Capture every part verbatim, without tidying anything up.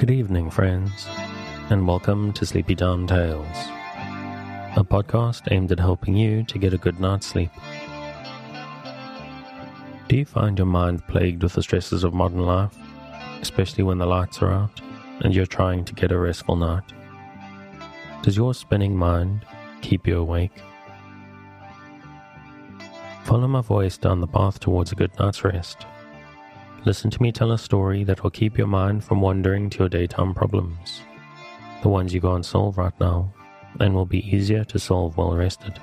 Good evening, friends, and welcome to Sleepy Time Tales, a podcast aimed at helping you to get a good night's sleep. Do you find your mind plagued with the stresses of modern life, especially when the lights are out and you're trying to get a restful night? Does your spinning mind keep you awake? Follow my voice down the path towards a good night's rest. Listen to me tell a story that will keep your mind from wandering to your daytime problems, the ones you can't solve right now, and will be easier to solve while rested.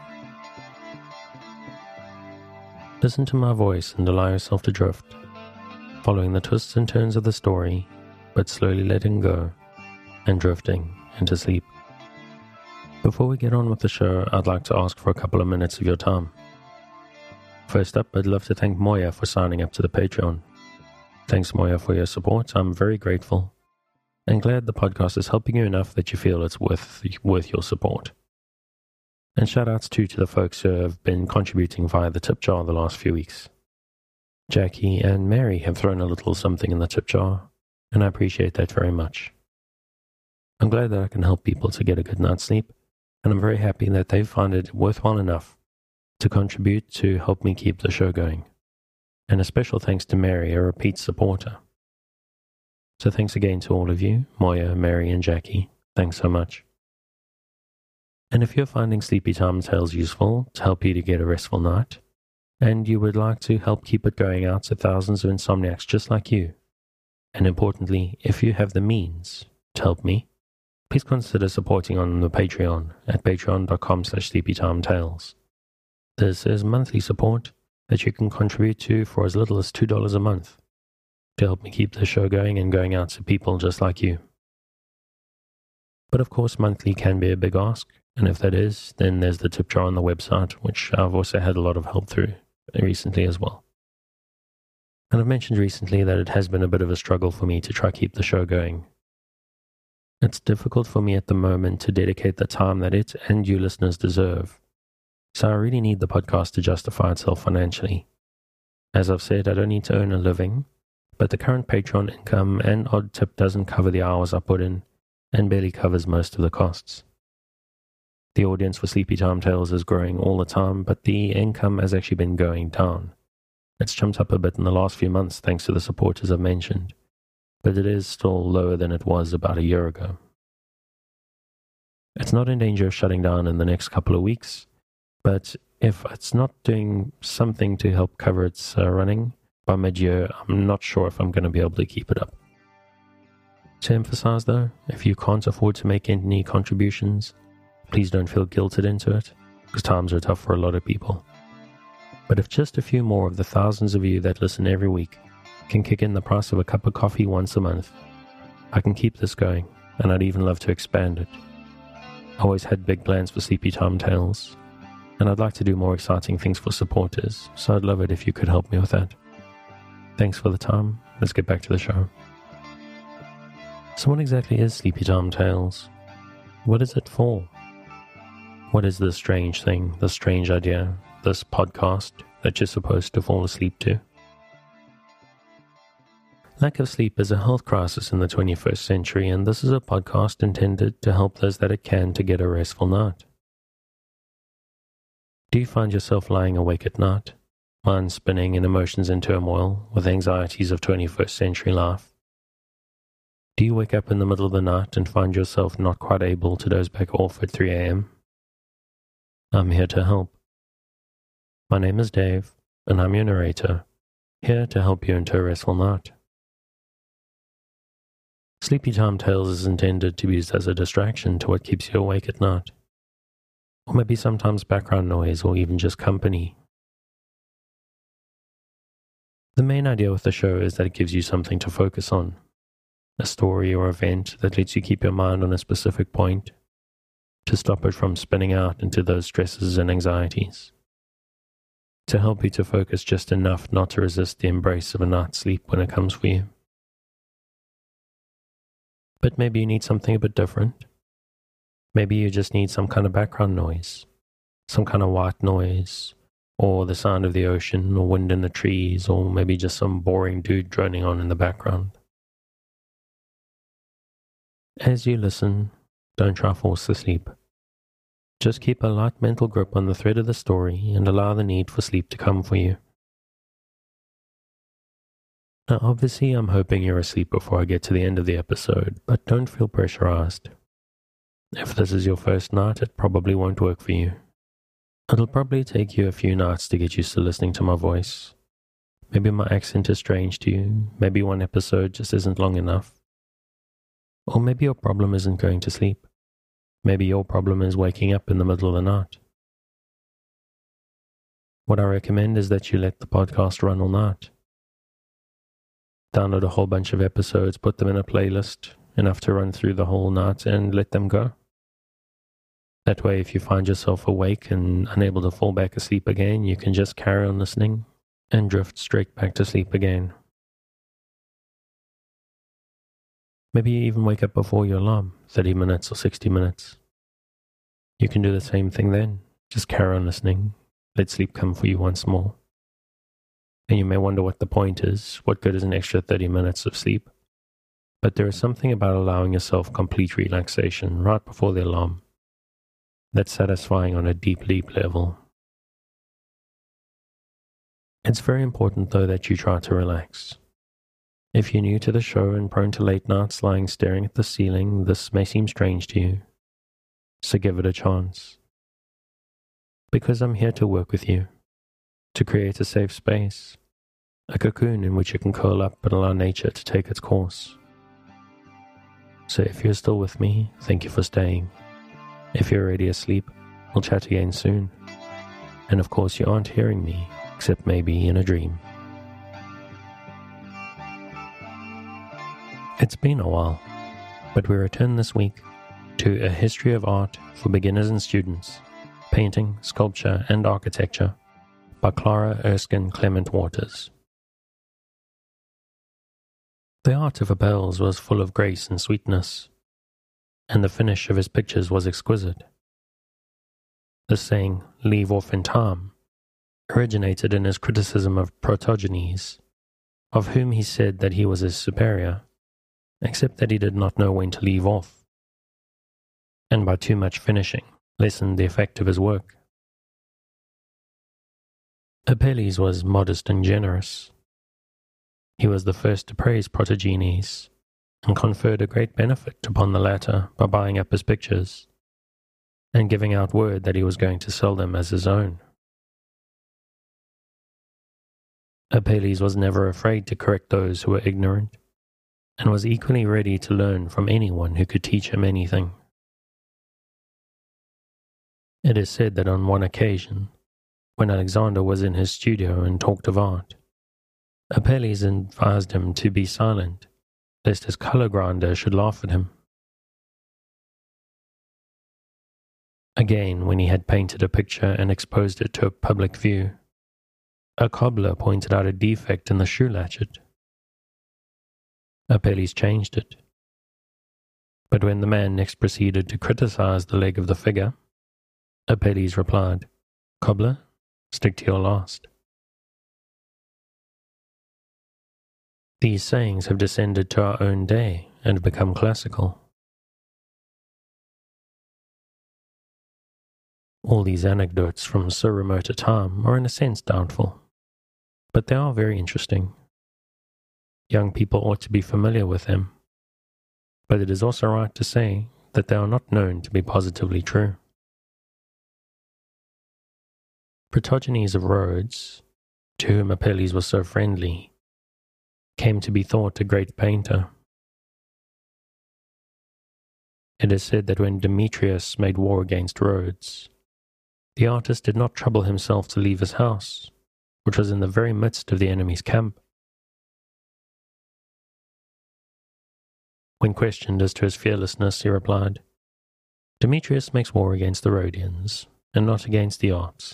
Listen to my voice and allow yourself to drift, following the twists and turns of the story, but slowly letting go and drifting into sleep. Before we get on with the show, I'd like to ask for a couple of minutes of your time. First up, I'd love to thank Moya for signing up to the Patreon. Thanks, Moya, for your support. I'm very grateful and glad the podcast is helping you enough that you feel it's worth, worth your support. And shout-outs too to the folks who have been contributing via the tip jar the last few weeks. Jackie and Mary have thrown a little something in the tip jar, and I appreciate that very much. I'm glad that I can help people to get a good night's sleep, and I'm very happy that they find it worthwhile enough to contribute to help me keep the show going. And a special thanks to Mary, a repeat supporter. So thanks again to all of you, Moya, Mary, and Jackie. Thanks so much. And if you're finding Sleepy Time Tales useful to help you to get a restful night, and you would like to help keep it going out to thousands of insomniacs just like you, and importantly, if you have the means to help me, please consider supporting on the Patreon at patreon.com slash sleepytimetales. This is monthly support that you can contribute to for as little as two dollars a month to help me keep the show going and going out to people just like you. But of course, monthly can be a big ask, and if that is, then there's the tip jar on the website, which I've also had a lot of help through recently as well. And I've mentioned recently that it has been a bit of a struggle for me to try keep the show going. It's difficult for me at the moment to dedicate the time that it and you listeners deserve. So I really need the podcast to justify itself financially. As I've said, I don't need to earn a living, but the current Patreon income and odd tip doesn't cover the hours I put in and barely covers most of the costs. The audience for Sleepy Time Tales is growing all the time, but the income has actually been going down. It's jumped up a bit in the last few months thanks to the supporters I've mentioned, but it is still lower than it was about a year ago. It's not in danger of shutting down in the next couple of weeks, but if it's not doing something to help cover its uh, running by mid-year, I'm not sure if I'm going to be able to keep it up. To emphasize though, if you can't afford to make any contributions, please don't feel guilted into it, because times are tough for a lot of people. But if just a few more of the thousands of you that listen every week can kick in the price of a cup of coffee once a month, I can keep this going, and I'd even love to expand it. I always had big plans for Sleepy Time Tales, and I'd like to do more exciting things for supporters, so I'd love it if you could help me with that. Thanks for the time. Let's get back to the show. So what exactly is Sleepy Time Tales? What is it for? What is this strange thing, this strange idea, this podcast that you're supposed to fall asleep to? Lack of sleep is a health crisis in the twenty-first century, and this is a podcast intended to help those that it can to get a restful night. Do you find yourself lying awake at night, mind spinning and emotions in turmoil with anxieties of twenty-first century life? Do you wake up in the middle of the night and find yourself not quite able to doze back off at three a.m.? I'm here to help. My name is Dave, and I'm your narrator, here to help you into a restful night. Sleepy Time Tales is intended to be used as a distraction to what keeps you awake at night. Or maybe sometimes background noise, or even just company. The main idea with the show is that it gives you something to focus on, a story or event that lets you keep your mind on a specific point, to stop it from spinning out into those stresses and anxieties, to help you to focus just enough not to resist the embrace of a night's sleep when it comes for you. But maybe you need something a bit different. Maybe you just need some kind of background noise, some kind of white noise, or the sound of the ocean, or wind in the trees, or maybe just some boring dude droning on in the background. As you listen, don't try to force the sleep. Just keep a light mental grip on the thread of the story and allow the need for sleep to come for you. Now, obviously, I'm hoping you're asleep before I get to the end of the episode, but don't feel pressurized. If this is your first night, it probably won't work for you. It'll probably take you a few nights to get used to listening to my voice. Maybe my accent is strange to you, maybe one episode just isn't long enough. Or maybe your problem isn't going to sleep. Maybe your problem is waking up in the middle of the night. What I recommend is that you let the podcast run all night. Download a whole bunch of episodes, put them in a playlist, enough to run through the whole night, and let them go. That way, if you find yourself awake and unable to fall back asleep again, you can just carry on listening and drift straight back to sleep again. Maybe you even wake up before your alarm, thirty minutes or sixty minutes. You can do the same thing then. Just carry on listening. Let sleep come for you once more. And you may wonder what the point is. What good is an extra thirty minutes of sleep? But there is something about allowing yourself complete relaxation right before the alarm that's satisfying on a deep, deep level. It's very important, though, that you try to relax. If you're new to the show and prone to late nights lying staring at the ceiling, this may seem strange to you. So give it a chance. Because I'm here to work with you, to create a safe space, a cocoon in which you can curl up and allow nature to take its course. So if you're still with me, thank you for staying. If you're already asleep, we'll chat again soon. And of course you aren't hearing me, except maybe in a dream. It's been a while, but we return this week to A History of Art for Beginners and Students, Painting, Sculpture and Architecture by Clara Erskine Clement Waters. The art of Apelles was full of grace and sweetness, and the finish of his pictures was exquisite. The saying, "leave off in time," originated in his criticism of Protogenes, of whom he said that he was his superior, except that he did not know when to leave off, and by too much finishing, lessened the effect of his work. Apelles was modest and generous. He was the first to praise Protogenes, and conferred a great benefit upon the latter by buying up his pictures, and giving out word that he was going to sell them as his own. Apelles was never afraid to correct those who were ignorant, and was equally ready to learn from anyone who could teach him anything. It is said that on one occasion, when Alexander was in his studio and talked of art, Apelles advised him to be silent, lest his color grinder should laugh at him. Again, when he had painted a picture and exposed it to a public view, a cobbler pointed out a defect in the shoe latchet. Apelles changed it. But when the man next proceeded to criticize the leg of the figure, Apelles replied, "Cobbler, stick to your last." These sayings have descended to our own day and become classical. All these anecdotes from so remote a time are in a sense doubtful, but they are very interesting. Young people ought to be familiar with them, but it is also right to say that they are not known to be positively true. Protogenes of Rhodes, to whom Apelles was so friendly, came to be thought a great painter. It is said that when Demetrius made war against Rhodes, the artist did not trouble himself to leave his house, which was in the very midst of the enemy's camp. When questioned as to his fearlessness, he replied, "Demetrius makes war against the Rhodians, and not against the arts."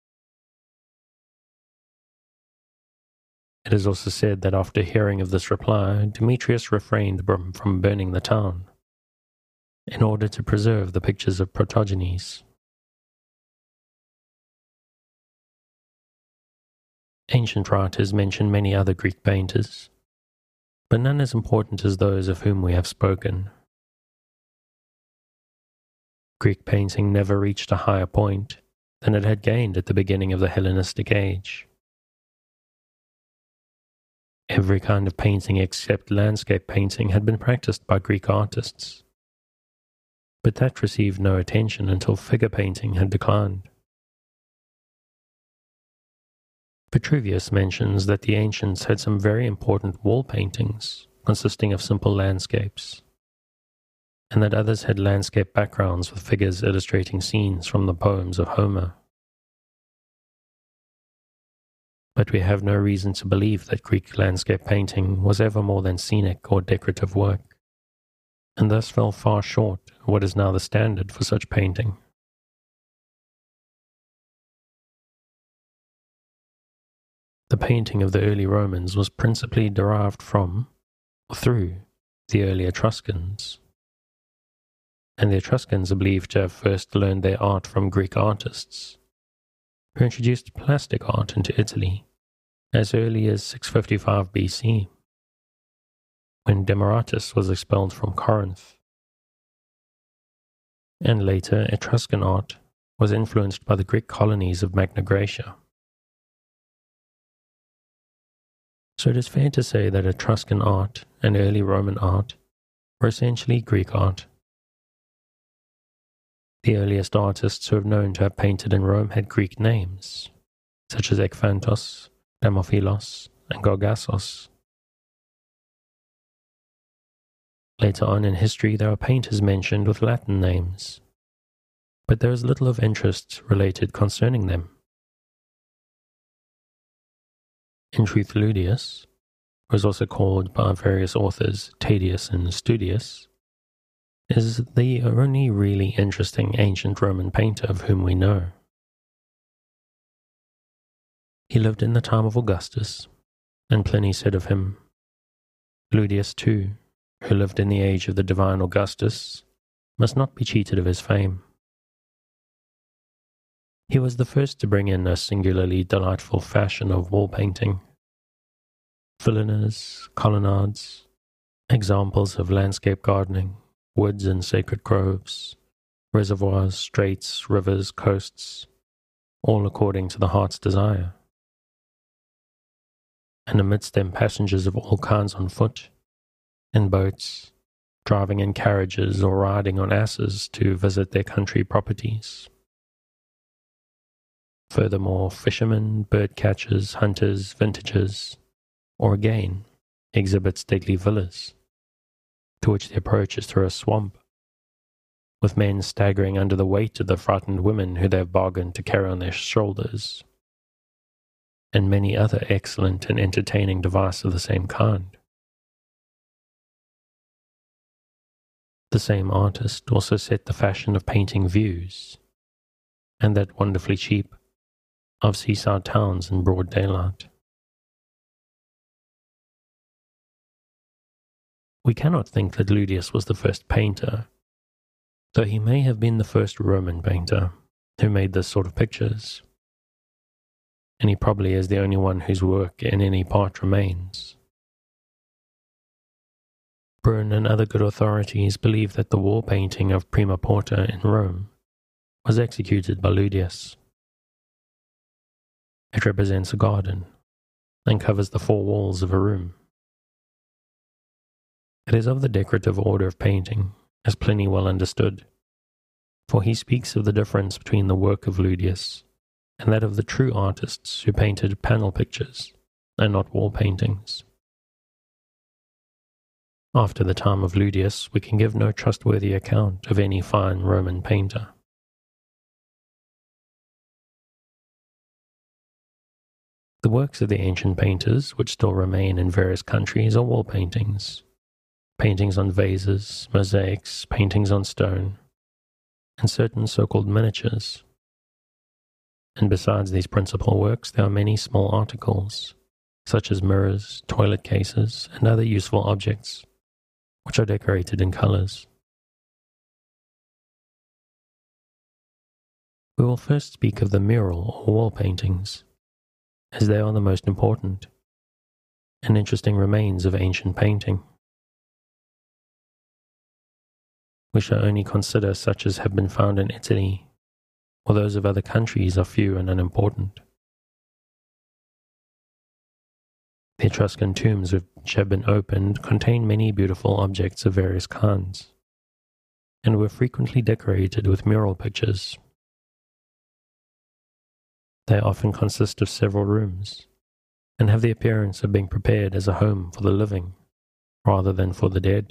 It is also said that after hearing of this reply, Demetrius refrained from burning the town, in order to preserve the pictures of Protogenes. Ancient writers mention many other Greek painters, but none as important as those of whom we have spoken. Greek painting never reached a higher point than it had gained at the beginning of the Hellenistic age. Every kind of painting except landscape painting had been practiced by Greek artists, but that received no attention until figure painting had declined. Vitruvius mentions that the ancients had some very important wall paintings consisting of simple landscapes, and that others had landscape backgrounds with figures illustrating scenes from the poems of Homer. But we have no reason to believe that Greek landscape painting was ever more than scenic or decorative work, and thus fell far short of what is now the standard for such painting. The painting of the early Romans was principally derived from, or through, the early Etruscans, and the Etruscans are believed to have first learned their art from Greek artists, who introduced plastic art into Italy as early as six fifty-five B C, when Demaratus was expelled from Corinth. And later, Etruscan art was influenced by the Greek colonies of Magna Graecia. So it is fair to say that Etruscan art and early Roman art were essentially Greek art. The earliest artists who are known to have painted in Rome had Greek names, such as Ekphantos, Damophilos, and Gorgassos. Later on in history, there are painters mentioned with Latin names, but there is little of interest related concerning them. In truth, Ludius, who is also called by various authors Tadius and Studius, is the only really interesting ancient Roman painter of whom we know. He lived in the time of Augustus, and Pliny said of him, "Ludius too, who lived in the age of the divine Augustus, must not be cheated of his fame." He was the first to bring in a singularly delightful fashion of wall painting. Villaners, colonnades, examples of landscape gardening, woods and sacred groves, reservoirs, straits, rivers, coasts, all according to the heart's desire. And amidst them passengers of all kinds on foot, in boats, driving in carriages or riding on asses to visit their country properties. Furthermore, fishermen, bird catchers, hunters, vintagers, or again, exhibit stately villas, to which the approach is through a swamp, with men staggering under the weight of the frightened women who they have bargained to carry on their shoulders, and many other excellent and entertaining devices of the same kind. The same artist also set the fashion of painting views, and that wonderfully cheap, of seaside towns in broad daylight. We cannot think that Ludius was the first painter, though he may have been the first Roman painter who made this sort of pictures, and he probably is the only one whose work in any part remains. Brun and other good authorities believe that the wall painting of Prima Porta in Rome was executed by Ludius. It represents a garden and covers the four walls of a room. It is of the decorative order of painting, as Pliny well understood, for he speaks of the difference between the work of Ludius and that of the true artists who painted panel pictures and not wall paintings. After the time of Ludius, we can give no trustworthy account of any fine Roman painter. The works of the ancient painters, which still remain in various countries, are wall paintings, paintings on vases, mosaics, paintings on stone, and certain so-called miniatures. And besides these principal works, there are many small articles, such as mirrors, toilet cases, and other useful objects, which are decorated in colors. We will first speak of the mural or wall paintings, as they are the most important and interesting remains of ancient painting. we shall only consider such as have been found in Italy, or those of other countries are few and unimportant. The Etruscan tombs which have been opened contain many beautiful objects of various kinds, and were frequently decorated with mural pictures. They often consist of several rooms, and have the appearance of being prepared as a home for the living, rather than for the dead.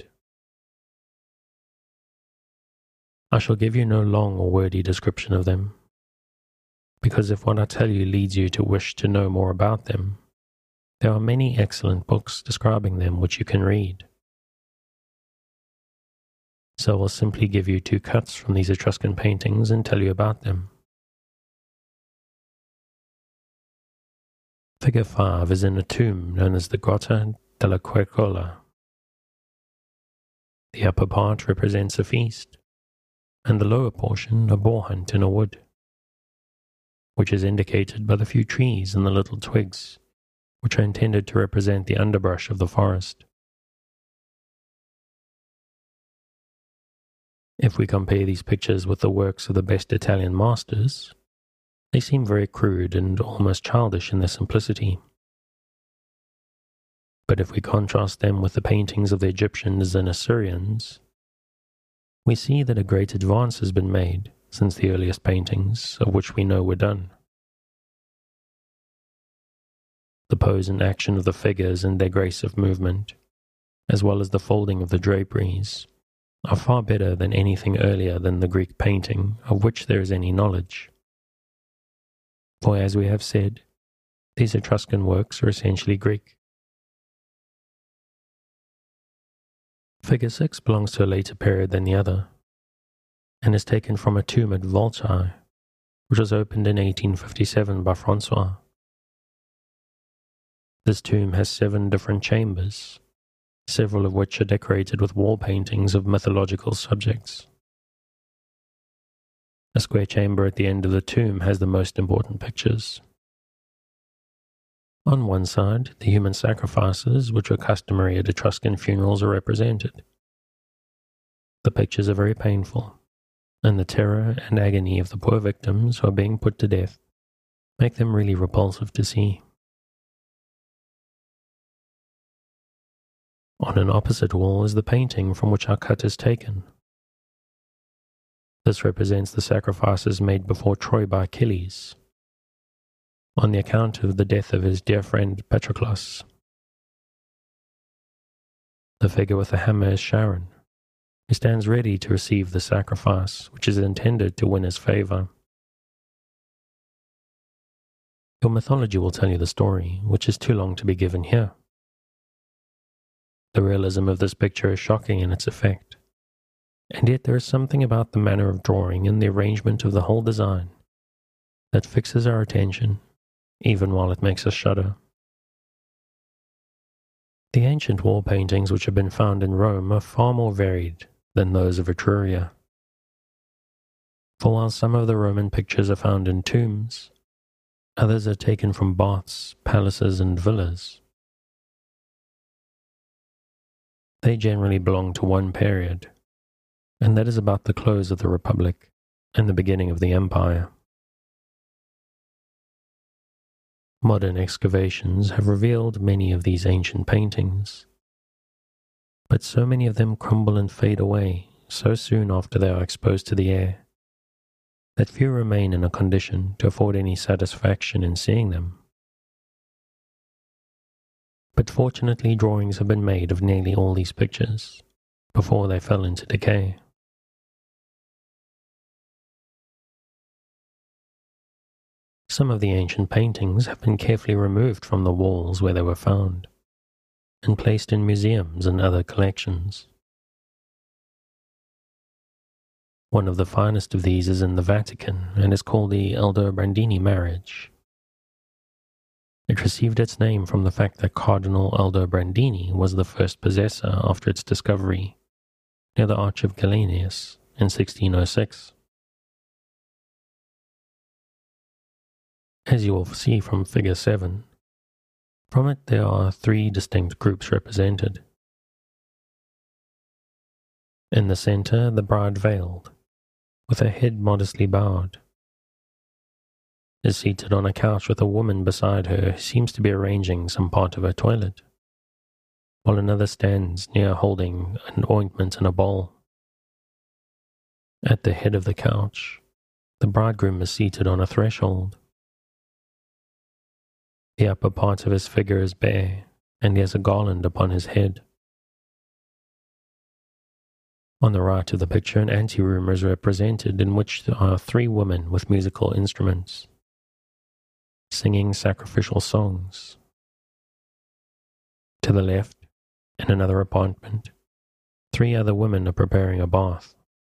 I shall give you no long or wordy description of them, because if what I tell you leads you to wish to know more about them, there are many excellent books describing them which you can read. So I will simply give you two cuts from these Etruscan paintings and tell you about them. Figure five is in a tomb known as the Grotta della Quercola. The upper part represents a feast, and the lower portion a boar hunt in a wood, which is indicated by the few trees and the little twigs, which are intended to represent the underbrush of the forest. If we compare these pictures with the works of the best Italian masters, they seem very crude and almost childish in their simplicity. But if we contrast them with the paintings of the Egyptians and Assyrians, we see that a great advance has been made since the earliest paintings, of which we know were done. The pose and action of the figures and their grace of movement, as well as the folding of the draperies, are far better than anything earlier than the Greek painting of which there is any knowledge. For as we have said, these Etruscan works are essentially Greek. Figure six belongs to a later period than the other, and is taken from a tomb at Voltaire, which was opened in eighteen fifty-seven by Francois. This tomb has seven different chambers, several of which are decorated with wall paintings of mythological subjects. A square chamber at the end of the tomb has the most important pictures. On one side, the human sacrifices which were customary at Etruscan funerals are represented. The pictures are very painful, and the terror and agony of the poor victims who are being put to death make them really repulsive to see. On an opposite wall is the painting from which our cut is taken. This represents the sacrifices made before Troy by Achilles, on the account of the death of his dear friend Patroclus. The figure with the hammer is Charon, who stands ready to receive the sacrifice which is intended to win his favor. Your mythology will tell you the story, which is too long to be given here. The realism of this picture is shocking in its effect, and yet there is something about the manner of drawing and the arrangement of the whole design that fixes our attention, even while it makes us shudder. The ancient wall paintings which have been found in Rome are far more varied than those of Etruria. For while some of the Roman pictures are found in tombs, others are taken from baths, palaces, and villas. They generally belong to one period, and that is about the close of the Republic and the beginning of the Empire. Modern excavations have revealed many of these ancient paintings, but so many of them crumble and fade away so soon after they are exposed to the air that few remain in a condition to afford any satisfaction in seeing them. But fortunately drawings have been made of nearly all these pictures before they fell into decay. Some of the ancient paintings have been carefully removed from the walls where they were found, and placed in museums and other collections. One of the finest of these is in the Vatican, and is called the Aldobrandini marriage. It received its name from the fact that Cardinal Aldobrandini was the first possessor after its discovery, near the Arch of Galenius in sixteen oh six. As you will see from figure seven, from it there are three distinct groups represented. In the center, the bride veiled, with her head modestly bowed, is seated on a couch with a woman beside her who seems to be arranging some part of her toilet, while another stands near holding an ointment in a bowl. At the head of the couch, the bridegroom is seated on a threshold. The upper part of his figure is bare, and he has a garland upon his head. On the right of the picture, an anteroom is represented in which there are three women with musical instruments, singing sacrificial songs. To the left, in another apartment, three other women are preparing a bath.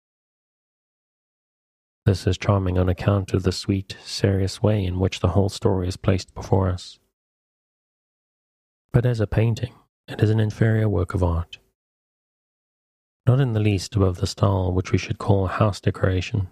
This is charming on account of the sweet, serious way in which the whole story is placed before us. But as a painting, it is an inferior work of art, not in the least above the style which we should call house decoration.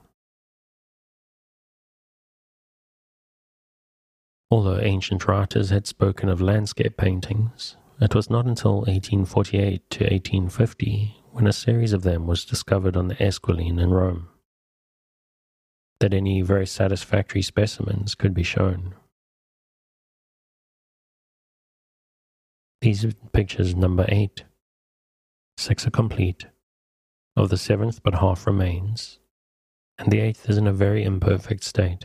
Although ancient writers had spoken of landscape paintings, it was not until eighteen forty-eight to eighteen fifty, when a series of them was discovered on the Esquiline in Rome, that any very satisfactory specimens could be shown. These are pictures number eight. Six are complete. Of the seventh but half remains, and the eighth is in a very imperfect state.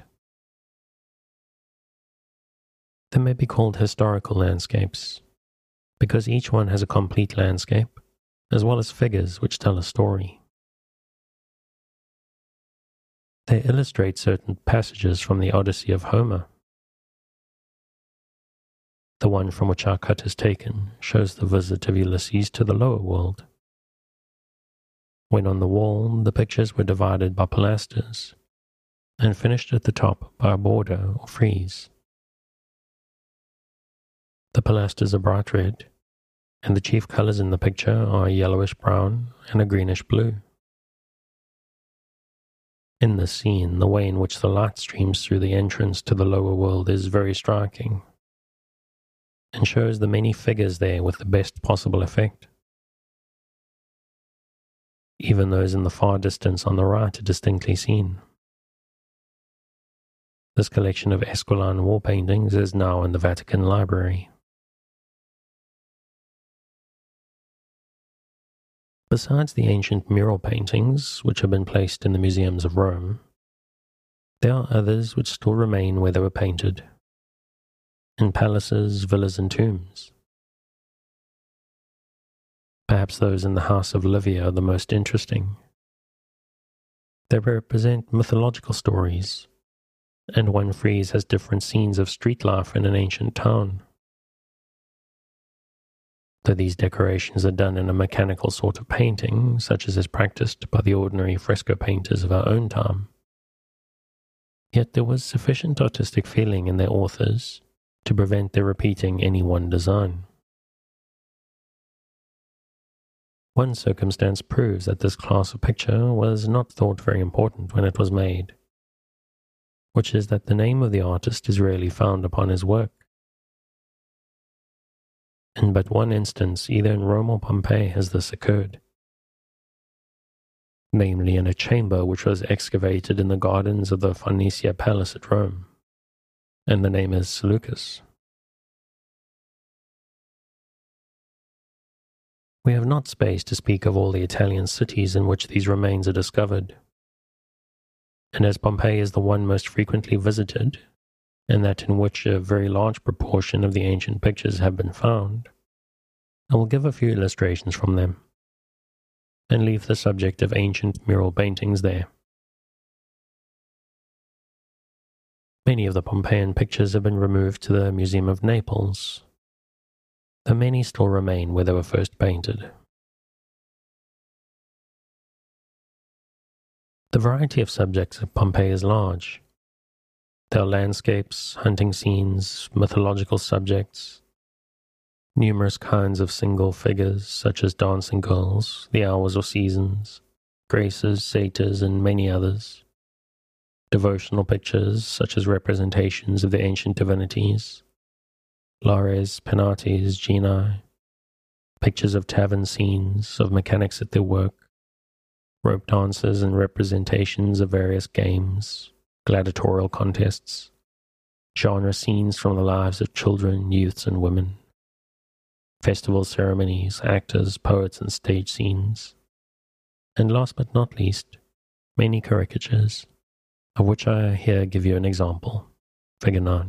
They may be called historical landscapes, because each one has a complete landscape, as well as figures which tell a story. They illustrate certain passages from the Odyssey of Homer. The one from which our cut is taken shows the visit of Ulysses to the lower world. When on the wall, the pictures were divided by pilasters, and finished at the top by a border or frieze. The pilasters are bright red, and the chief colors in the picture are a yellowish brown and a greenish blue. In this scene, the way in which the light streams through the entrance to the lower world is very striking, and shows the many figures there with the best possible effect. Even those in the far distance on the right are distinctly seen. This collection of Esquiline wall paintings is now in the Vatican Library. Besides the ancient mural paintings which have been placed in the museums of Rome, there are others which still remain where they were painted, in palaces, villas, and tombs. Perhaps those in the house of Livia are the most interesting. They represent mythological stories, and one frieze has different scenes of street life in an ancient town. Though these decorations are done in a mechanical sort of painting, such as is practiced by the ordinary fresco painters of our own time, yet there was sufficient artistic feeling in their authors to prevent their repeating any one design. One circumstance proves that this class of picture was not thought very important when it was made, which is that the name of the artist is rarely found upon his work. In but one instance, either in Rome or Pompeii, has this occurred, namely in a chamber which was excavated in the gardens of the Farnesia Palace at Rome, and the name is Seleucus. We have not space to speak of all the Italian cities in which these remains are discovered, and as Pompeii is the one most frequently visited, and that in which a very large proportion of the ancient pictures have been found, I will give a few illustrations from them, and leave the subject of ancient mural paintings there. Many of the Pompeian pictures have been removed to the Museum of Naples, though many still remain where they were first painted. The variety of subjects of Pompeii is large. There are landscapes, hunting scenes, mythological subjects, numerous kinds of single figures such as dancing girls, the hours or seasons, graces, satyrs, and many others, devotional pictures such as representations of the ancient divinities, Lares, Penates, Genii, pictures of tavern scenes, of mechanics at their work, rope dances and representations of various games, gladiatorial contests, genre scenes from the lives of children, youths, and women, festival ceremonies, actors, poets, and stage scenes, and last but not least, many caricatures, of which I here give you an example. Figure nine.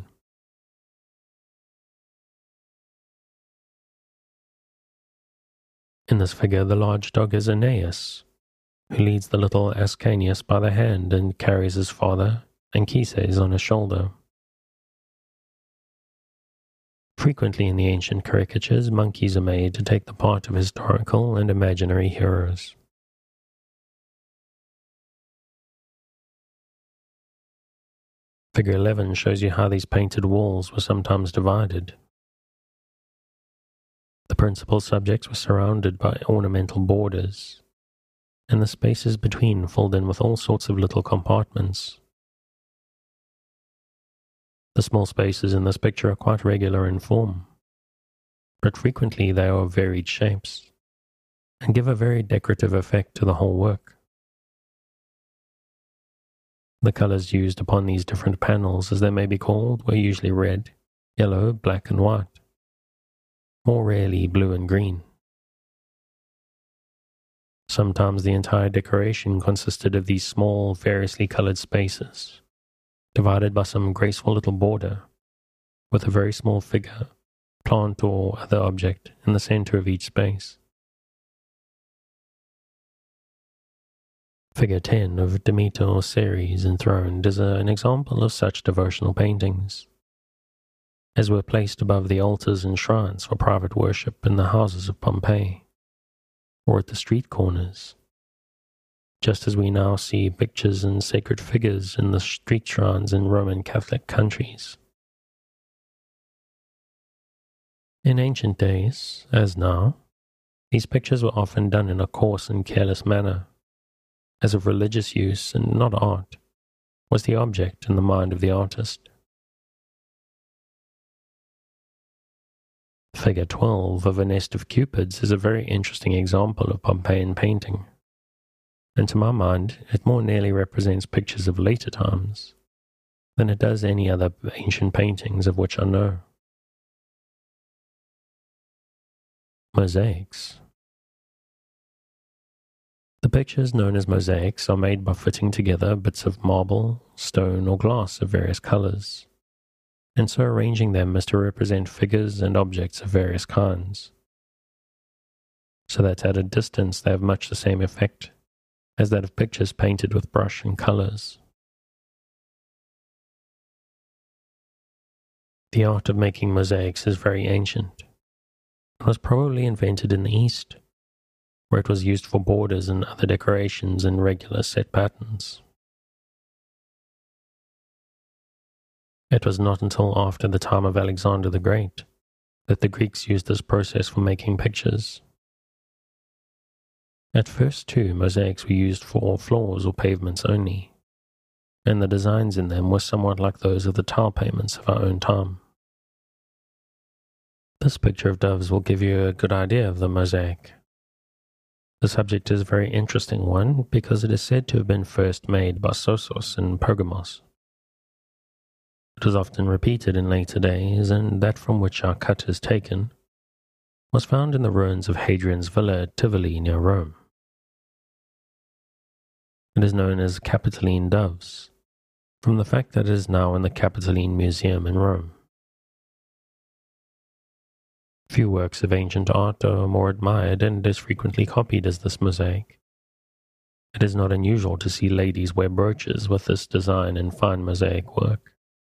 In this figure, the large dog is Aeneas, who leads the little Ascanius by the hand and carries his father, Anchises, on his shoulder. Frequently in the ancient caricatures, monkeys are made to take the part of historical and imaginary heroes. Figure eleven shows you how these painted walls were sometimes divided. The principal subjects were surrounded by ornamental borders, and the spaces between filled in with all sorts of little compartments. The small spaces in this picture are quite regular in form, but frequently they are of varied shapes, and give a very decorative effect to the whole work. The colors used upon these different panels, as they may be called, were usually red, yellow, black, and white, more rarely blue and green. Sometimes the entire decoration consisted of these small, variously colored spaces, divided by some graceful little border, with a very small figure, plant, or other object in the center of each space. Figure ten of Demeter or Ceres enthroned is a, an example of such devotional paintings, as were placed above the altars and shrines for private worship in the houses of Pompeii, or at the street corners, just as we now see pictures and sacred figures in the street shrines in Roman Catholic countries. In ancient days, as now, these pictures were often done in a coarse and careless manner, as of religious use and not art, was the object in the mind of the artist. Figure twelve of a nest of cupids is a very interesting example of Pompeian painting, and to my mind it more nearly represents pictures of later times than it does any other ancient paintings of which I know. Mosaics. The pictures known as mosaics are made by fitting together bits of marble, stone, or glass of various colors, and so arranging them as to represent figures and objects of various kinds, so that at a distance they have much the same effect as that of pictures painted with brush and colors. The art of making mosaics is very ancient, and was probably invented in the East, where it was used for borders and other decorations in regular set patterns. It was not until after the time of Alexander the Great that the Greeks used this process for making pictures. At first, too, mosaics were used for floors or pavements only, and the designs in them were somewhat like those of the tile pavements of our own time. This picture of doves will give you a good idea of the mosaic. The subject is a very interesting one because it is said to have been first made by Sosos in Pergamos. It was often repeated in later days, and that from which our cut is taken was found in the ruins of Hadrian's villa at Tivoli near Rome. It is known as Capitoline doves, from the fact that it is now in the Capitoline Museum in Rome. Few works of ancient art are more admired and as frequently copied as this mosaic. It is not unusual to see ladies wear brooches with this design in fine mosaic work.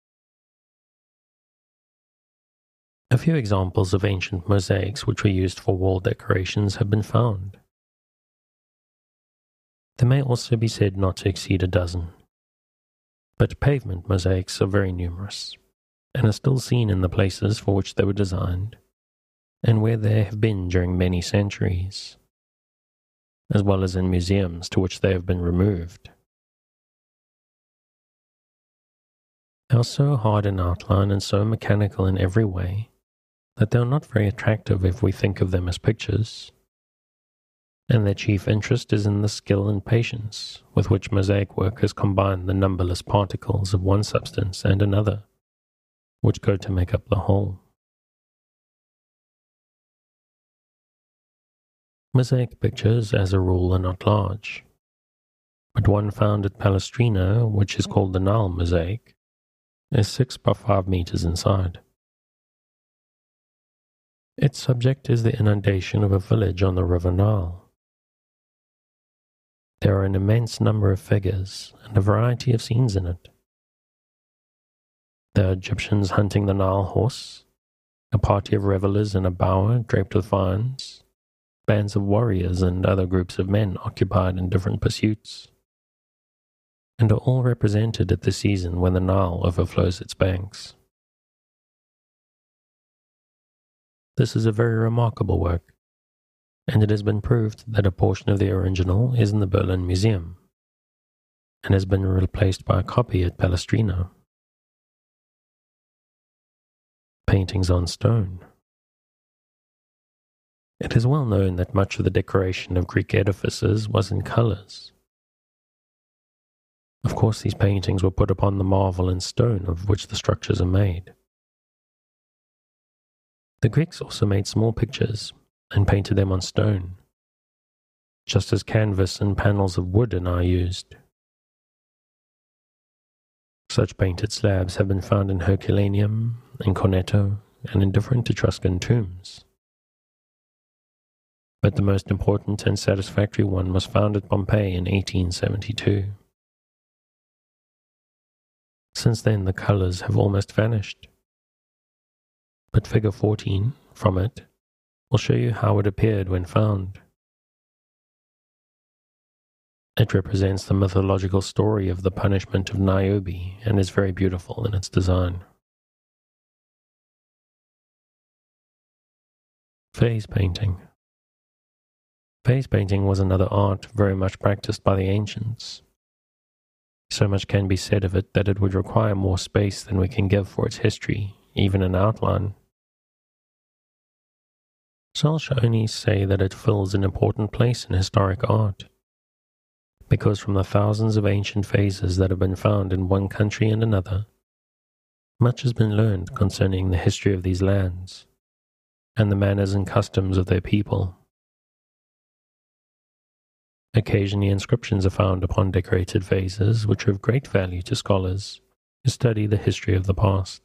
A few examples of ancient mosaics which were used for wall decorations have been found. There may also be said not to exceed a dozen, but pavement mosaics are very numerous, and are still seen in the places for which they were designed, and where they have been during many centuries, as well as in museums to which they have been removed. They are so hard in outline and so mechanical in every way that they are not very attractive if we think of them as pictures. and their chief interest is in the skill and patience with which mosaic workers combine the numberless particles of one substance and another, which go to make up the whole. Mosaic pictures, as a rule, are not large, but one found at Palestrina, which is called the Nile mosaic, is six by five meters inside. Its subject is the inundation of a village on the River Nile. There are an immense number of figures and a variety of scenes in it. There are Egyptians hunting the Nile horse, a party of revelers in a bower draped with vines, bands of warriors and other groups of men occupied in different pursuits, and are all represented at the season when the Nile overflows its banks. This is a very remarkable work, and it has been proved that a portion of the original is in the Berlin Museum, and has been replaced by a copy at Palestrina. Paintings on stone. It is well known that much of the decoration of Greek edifices was in colors. Of course, these paintings were put upon the marble and stone of which the structures are made. The Greeks also made small pictures and painted them on stone, just as canvas and panels of wood are now used. Such painted slabs have been found in Herculaneum, in Corneto, and in different Etruscan tombs. But the most important and satisfactory one was found at Pompeii in eighteen seventy-two. Since then, the colors have almost vanished. But figure fourteen, from it, will show you how it appeared when found. It represents the mythological story of the punishment of Niobe and is very beautiful in its design. Phase painting. Phase painting was another art very much practiced by the ancients. So much can be said of it that it would require more space than we can give for its history, even in outline. So I shall only say that it fills an important place in historic art, because from the thousands of ancient phases that have been found in one country and another, much has been learned concerning the history of these lands, and the manners and customs of their people. Occasionally inscriptions are found upon decorated vases, which are of great value to scholars who study the history of the past.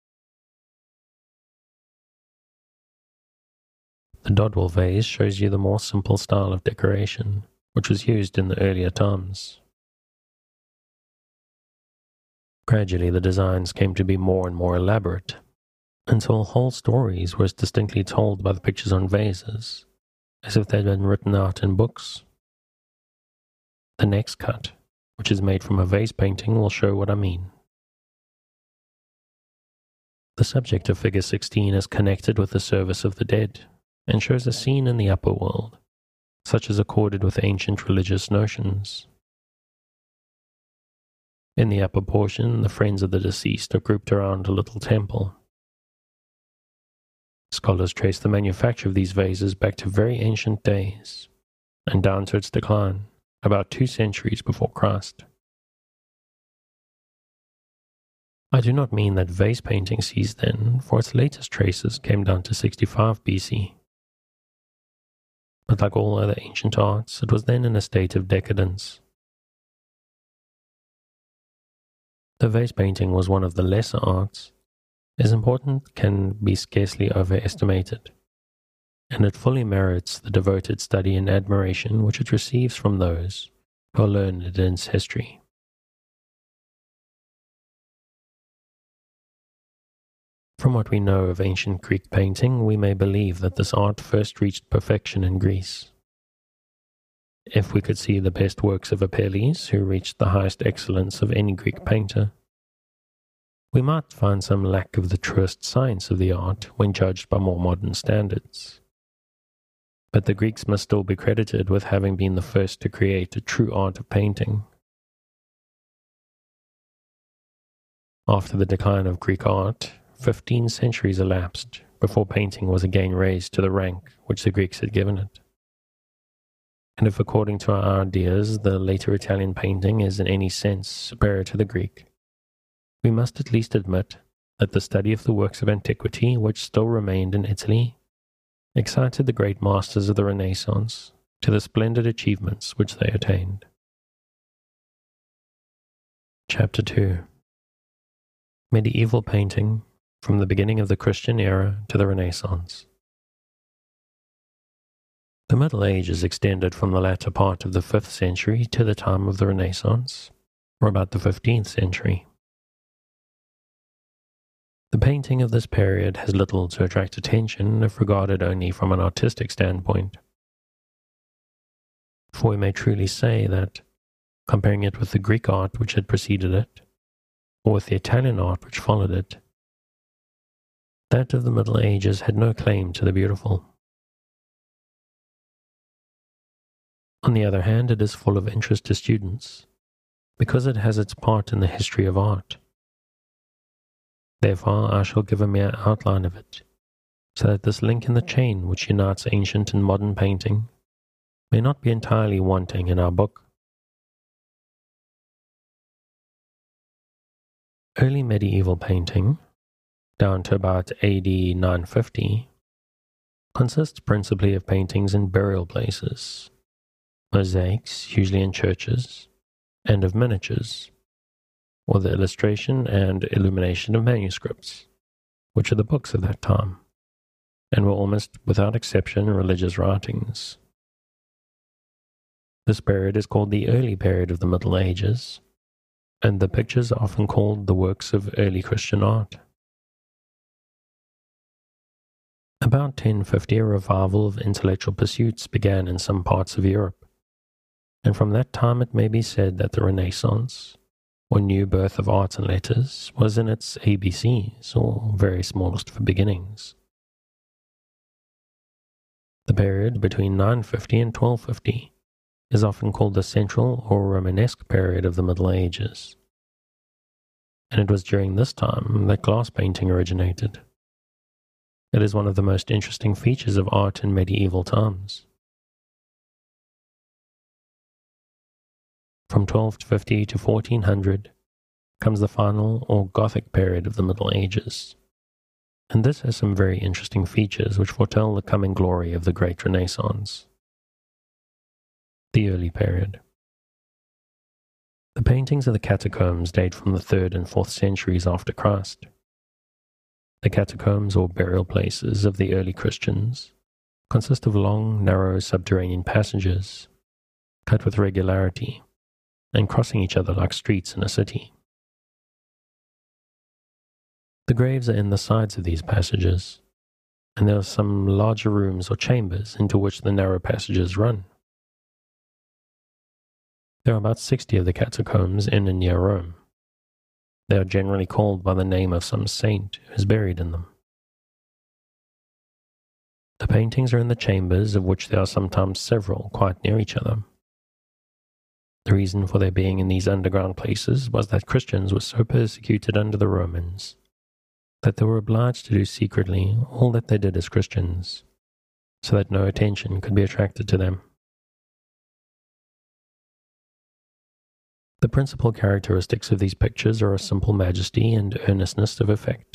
The Dodwell vase shows you the more simple style of decoration, which was used in the earlier times. Gradually the designs came to be more and more elaborate, until whole stories were as distinctly told by the pictures on vases, as if they had been written out in books. The next cut, which is made from a vase painting, will show what I mean. The subject of figure sixteen is connected with the service of the dead, and shows a scene in the upper world, such as accorded with ancient religious notions. In the upper portion, the friends of the deceased are grouped around a little temple. Scholars trace the manufacture of these vases back to very ancient days, and down to its decline, about two centuries before Christ. I do not mean that vase painting ceased then, for its latest traces came down to sixty-five B C. But like all other ancient arts, it was then in a state of decadence. The vase painting was one of the lesser arts, as important can be scarcely overestimated, and it fully merits the devoted study and admiration which it receives from those who are learned in its history. From what we know of ancient Greek painting, we may believe that this art first reached perfection in Greece. If we could see the best works of Apelles, who reached the highest excellence of any Greek painter, we might find some lack of the truest science of the art when judged by more modern standards. But the Greeks must still be credited with having been the first to create a true art of painting. After the decline of Greek art, fifteen centuries elapsed before painting was again raised to the rank which the Greeks had given it. And if according to our ideas the later Italian painting is in any sense superior to the Greek, we must at least admit that the study of the works of antiquity which still remained in Italy excited the great masters of the Renaissance to the splendid achievements which they attained. Chapter two. Medieval Painting from the beginning of the Christian era to the Renaissance. The Middle Ages extended from the latter part of the fifth century to the time of the Renaissance, or about the fifteenth century. The painting of this period has little to attract attention if regarded only from an artistic standpoint. For we may truly say that, comparing it with the Greek art which had preceded it, or with the Italian art which followed it, that of the Middle Ages had no claim to the beautiful. On the other hand, it is full of interest to students, because it has its part in the history of art. Therefore, I shall give a mere outline of it, so that this link in the chain which unites ancient and modern painting may not be entirely wanting in our book. Early medieval painting, down to about A D nine fifty, consists principally of paintings in burial places, mosaics, usually in churches, and of miniatures, or the illustration and illumination of manuscripts, which are the books of that time, and were almost without exception religious writings. This period is called the early period of the Middle Ages, and the pictures are often called the works of early Christian art. About ten fifty, a revival of intellectual pursuits began in some parts of Europe, and from that time it may be said that the Renaissance, or new birth of arts and letters, was in its A B Cs, or very smallest for beginnings. The period between nine fifty and twelve fifty is often called the Central or Romanesque period of the Middle Ages, and it was during this time that glass painting originated. It is one of the most interesting features of art in medieval times. From twelve fifty to fourteen hundred comes the final or Gothic period of the Middle Ages, and this has some very interesting features which foretell the coming glory of the Great Renaissance. The early period. The paintings of the catacombs date from the third and fourth centuries after Christ. The catacombs or burial places of the early Christians consist of long, narrow subterranean passages, cut with regularity, and crossing each other like streets in a city. The graves are in the sides of these passages, and there are some larger rooms or chambers into which the narrow passages run. There are about sixty of the catacombs in and near Rome. They are generally called by the name of some saint who is buried in them. The paintings are in the chambers, of which there are sometimes several quite near each other. The reason for their being in these underground places was that Christians were so persecuted under the Romans that they were obliged to do secretly all that they did as Christians, so that no attention could be attracted to them. The principal characteristics of these pictures are a simple majesty and earnestness of effect.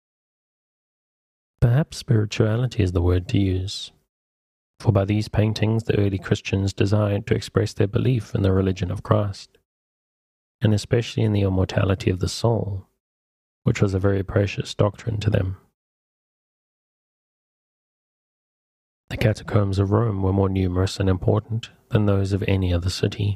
Perhaps spirituality is the word to use, for by these paintings the early Christians desired to express their belief in the religion of Christ, and especially in the immortality of the soul, which was a very precious doctrine to them. The catacombs of Rome were more numerous and important than those of any other city.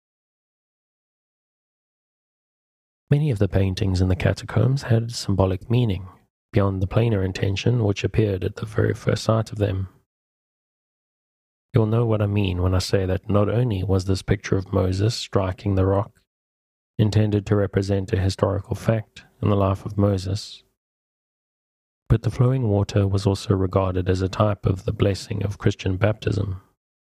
Many of the paintings in the catacombs had symbolic meaning, beyond the plainer intention which appeared at the very first sight of them. You'll know what I mean when I say that not only was this picture of Moses striking the rock intended to represent a historical fact in the life of Moses, but the flowing water was also regarded as a type of the blessing of Christian baptism.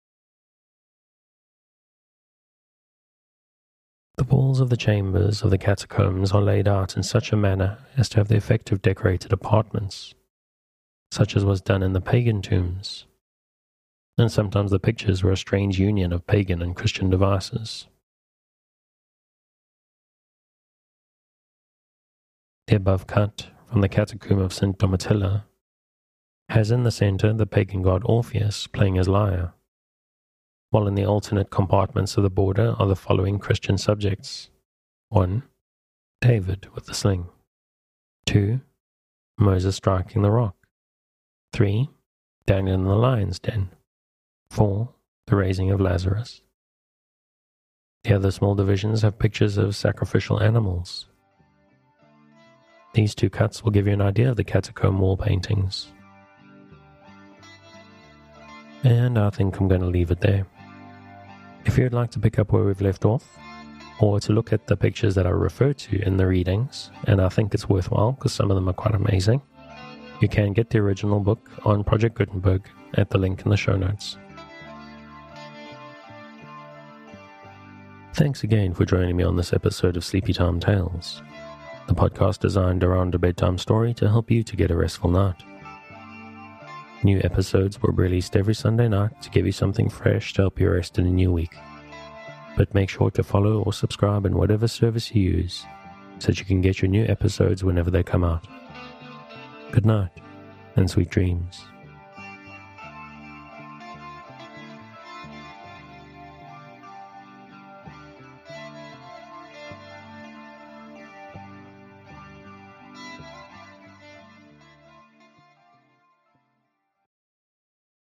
The walls of the chambers of the catacombs are laid out in such a manner as to have the effect of decorated apartments, such as was done in the pagan tombs, and sometimes the pictures were a strange union of pagan and Christian devices. The above cut from the Catacomb of Saint Domitilla has in the center the pagan god Orpheus playing his lyre, while in the alternate compartments of the border are the following Christian subjects. one. David with the sling. two. Moses striking the rock. three. Daniel in the lion's den. four. The raising of Lazarus. The other small divisions have pictures of sacrificial animals. These two cuts will give you an idea of the catacomb wall paintings. And I think I'm going to leave it there. If you'd like to pick up where we've left off, or to look at the pictures that I refer to in the readings, and I think it's worthwhile because some of them are quite amazing, you can get the original book on Project Gutenberg at the link in the show notes. Thanks again for joining me on this episode of Sleepy Time Tales, the podcast designed around a bedtime story to help you to get a restful night. New episodes will be released every Sunday night to give you something fresh to help you rest in a new week. But make sure to follow or subscribe in whatever service you use so that you can get your new episodes whenever they come out. Good night and sweet dreams.